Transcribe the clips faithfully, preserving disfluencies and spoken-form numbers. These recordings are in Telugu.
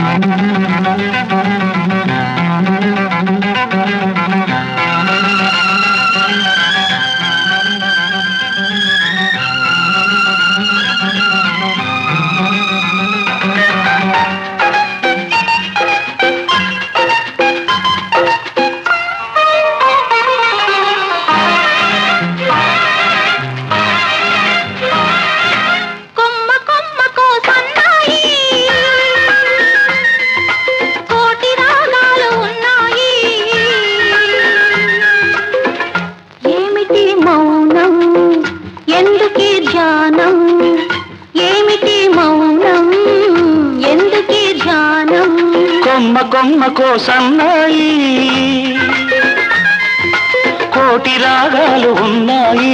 కొమ్మ కొమ్మకో సన్నాయి కోటి రాగాలు ఉన్నాయి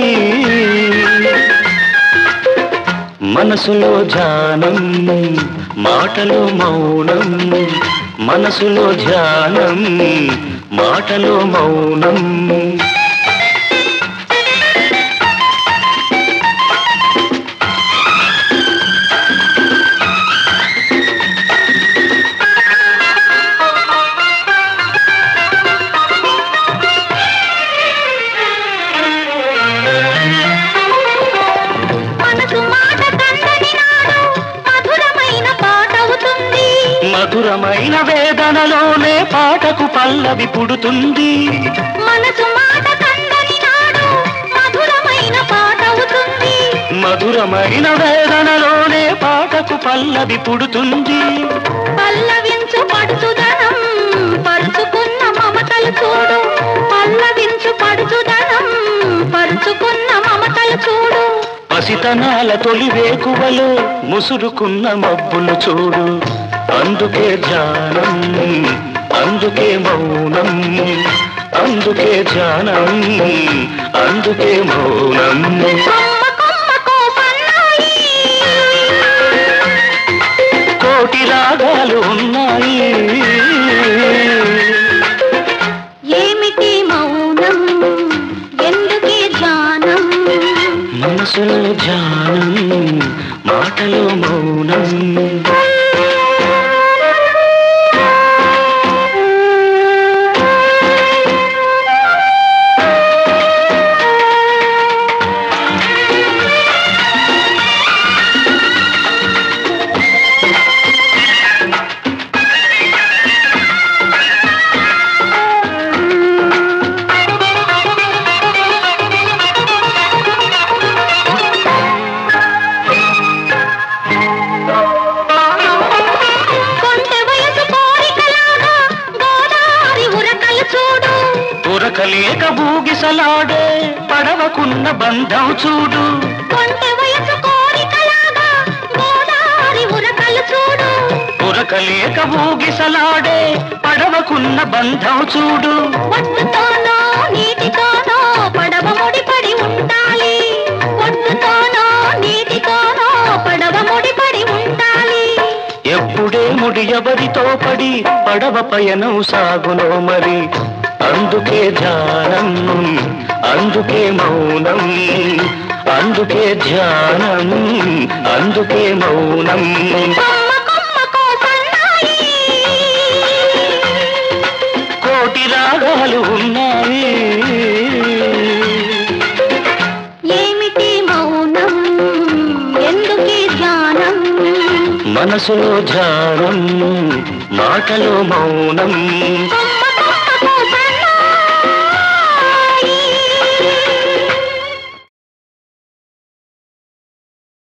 మనసులో ధ్యానం మాటలో మౌనం మనసులో ధ్యానం మాటలో మౌనం మధురమైన వేదనలోనే పాటకు పల్లవి పుడుతుంది మనసు మాట కందని నాడు మధురమైన పాట అవుతుంది మధురమైన వేదనలోనే పాటకు పల్లవి పుడుతుంది పల్లవించు పడుచుదనం పరుచుకున్న మమతలు చూడు పల్లవించు పడుచుదనం పరుచుకున్న మమతలు చూడు పసితనాల తొలి వేకువలో ముసురుకున్న మబ్బులు చూడు అందుకే ధ్యానం అందుకే మౌనం అందుకే ధ్యానం అందుకే మౌనం కోటి రాగాలు ఉన్నాయి ఏమిటి మౌనం ఎందుకే ధ్యానం మనసులో ధ్యానం మాటలో మౌనం ఉరకలేక బూగిసలాడే పడవకున్న బంధం చూడు ఉరకలేక బూగిసలాడే పడవకున్న బంధం చూడు ఒడ్డుతోనో నీటితోనో పడవ ముడిపడి ఉండాలి ఒడ్డుతోనో నీటితోనో పడవ ముడిపడి ఉండాలి ఎప్పుడే ముడి ఎవరితో పడి పడవ పయనం సాగునో మరి అందుకే ధ్యానం అందుకే మౌనం అందుకే ధ్యానం అందుకే మౌనం కోటి రాగాలు ఉన్నాయి ఏమిటి మౌనం ఎందుకే ధ్యానం మనసులో ధ్యానం మాటలో మౌనం